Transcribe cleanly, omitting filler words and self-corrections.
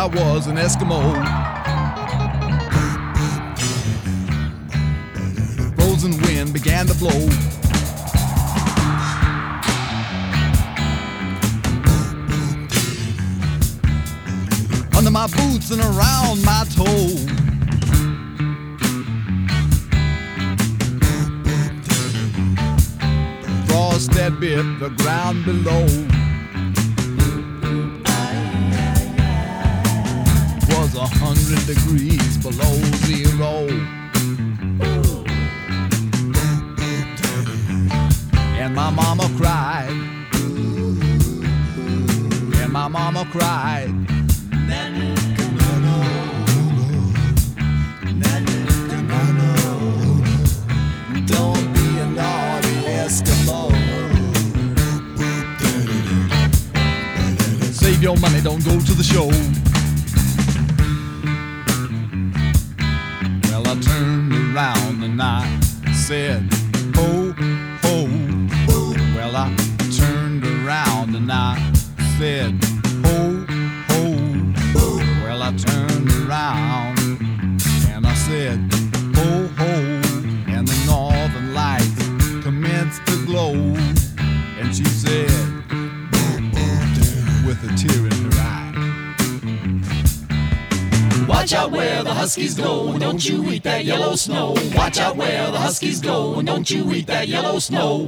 I was an Eskimo. Frozen wind began to blow. Under my boots and around my toe. Frost that bit the ground below. Was 100 degrees below zero. And my mama cried. And my mama cried. Don't be a naughty Eskimo. Save your money, don't go to the show. Well, I turned around and I said, ho, ho. Well, I turned around and I said, ho, ho. Well, I turned around and I said, ho, ho. And the northern lights commenced to glow. And she said, with a tear in her eye, watch out where the huskies go, and don't you eat that yellow snow. Watch out where the huskies go, and don't you eat that yellow snow.